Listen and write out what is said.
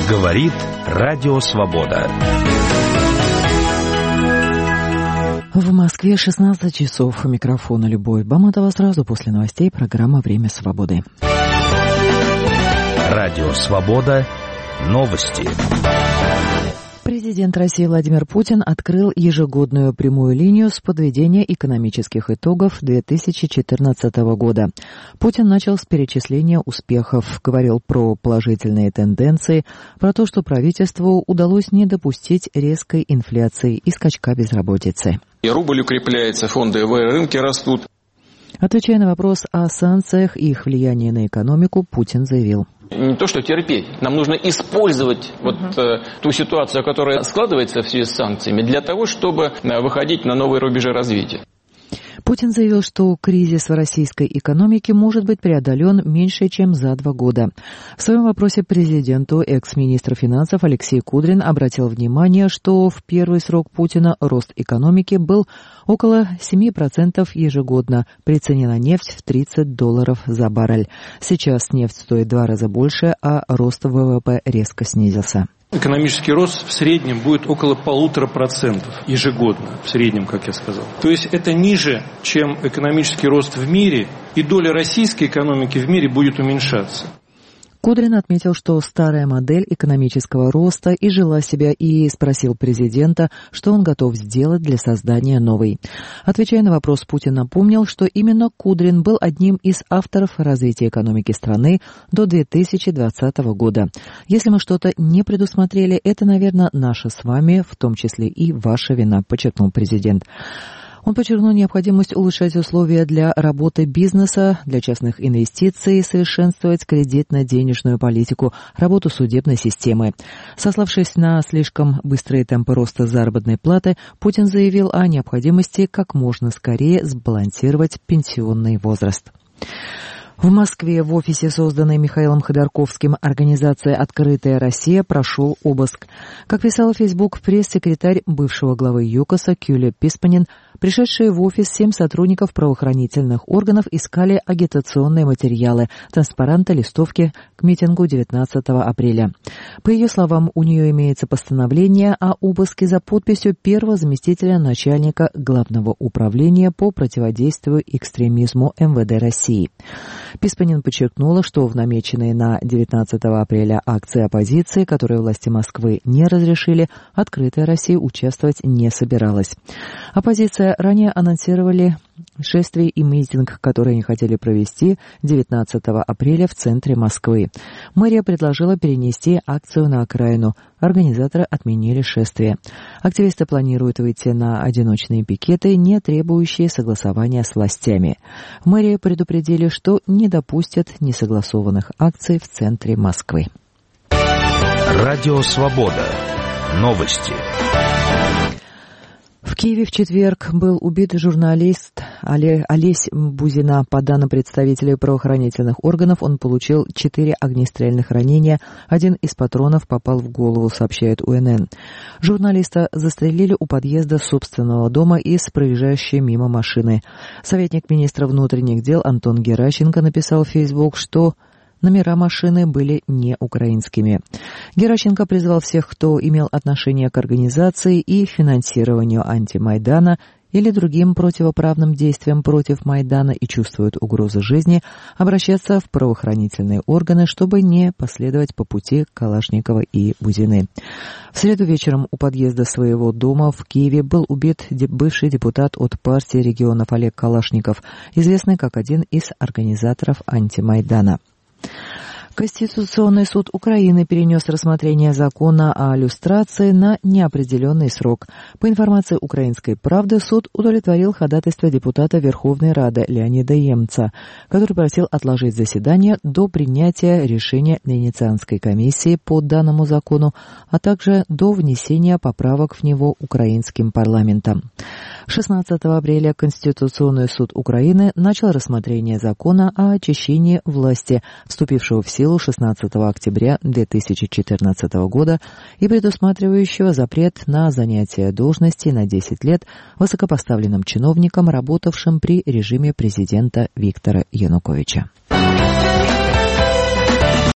Говорит Радио Свобода. В Москве 16 часов. У микрофона Любовь Баматова. Сразу после новостей программа «Время свободы». Радио Свобода. Новости. Президент России Владимир Путин открыл ежегодную прямую линию с подведения экономических итогов 2014 года. Путин начал с перечисления успехов, говорил про положительные тенденции, про то, что правительству удалось не допустить резкой инфляции и скачка безработицы. И рубль укрепляется, фондовые рынки растут. Отвечая на вопрос о санкциях и их влиянии на экономику, Путин заявил: не то что терпеть, нам нужно использовать ту ситуацию, которая складывается в связи с санкциями, для того, чтобы выходить на новые рубежи развития. Путин заявил, что кризис в российской экономике может быть преодолен меньше, чем за 2 года. В своем вопросе президенту экс-министр финансов Алексей Кудрин обратил внимание, что в первый срок Путина рост экономики был около 7% ежегодно при цене на нефть в $30 за баррель. Сейчас нефть стоит 2 раза больше, а рост ВВП резко снизился. Экономический рост в среднем будет около 1,5% ежегодно, в среднем, как я сказал. То есть это ниже, чем экономический рост в мире, и доля российской экономики в мире будет уменьшаться. Кудрин отметил, что старая модель экономического роста изжила себя, и спросил президента, что он готов сделать для создания новой. Отвечая на вопрос, Путин напомнил, что именно Кудрин был одним из авторов развития экономики страны до 2020 года. Если мы что-то не предусмотрели, это, наверное, наша с вами, в том числе и ваша вина, подчеркнул президент. Он подчеркнул необходимость улучшать условия для работы бизнеса, для частных инвестиций, совершенствовать кредитно-денежную политику, работу судебной системы. Сославшись на слишком быстрые темпы роста заработной платы, Путин заявил о необходимости как можно скорее сбалансировать пенсионный возраст. В Москве в офисе, созданной Михаилом Ходорковским организации «Открытая Россия», прошел обыск. Как писал в Facebook пресс-секретарь бывшего главы ЮКОСа Кюле Писпанин, пришедшие в офис 7 сотрудников правоохранительных органов искали агитационные материалы, транспаранты, листовки к митингу 19 апреля. По ее словам, у нее имеется постановление о обыске за подписью первого заместителя начальника Главного управления по противодействию экстремизму МВД России. Писпанин подчеркнула, что в намеченной на 19 апреля акции оппозиции, которые власти Москвы не разрешили, «Открытая Россия» участвовать не собиралась. Оппозиция ранее анонсировали шествие и митинг, которые они хотели провести 19 апреля в центре Москвы. Мэрия предложила перенести акцию на окраину. Организаторы отменили шествие. Активисты планируют выйти на одиночные пикеты, не требующие согласования с властями. В мэрии предупредили, что не допустят несогласованных акций в центре Москвы. Радио Свобода. Новости. В Киеве в четверг был убит журналист Олесь Бузина. По данным представителей правоохранительных органов, он получил 4 огнестрельных ранения. Один из патронов попал в голову, сообщает УНН. Журналиста застрелили у подъезда собственного дома из проезжающей мимо машины. Советник министра внутренних дел Антон Геращенко написал в Facebook, что номера машины были не украинскими. Геращенко призвал всех, кто имел отношение к организации и финансированию антимайдана или другим противоправным действиям против Майдана и чувствует угрозу жизни, обращаться в правоохранительные органы, чтобы не последовать по пути Калашникова и Бузины. В среду вечером у подъезда своего дома в Киеве был убит бывший депутат от партии регионов Олег Калашников, известный как один из организаторов антимайдана. Конституционный суд Украины перенес рассмотрение закона о люстрации на неопределенный срок. По информации «Украинской правды», суд удовлетворил ходатайство депутата Верховной Рады Леонида Емца, который просил отложить заседание до принятия решения Венецианской комиссии по данному закону, а также до внесения поправок в него украинским парламентом. 16 апреля Конституционный суд Украины начал рассмотрение закона о очищении власти, вступившего в силу 16 октября 2014 года и предусматривающего запрет на занятие должности на 10 лет высокопоставленным чиновникам, работавшим при режиме президента Виктора Януковича.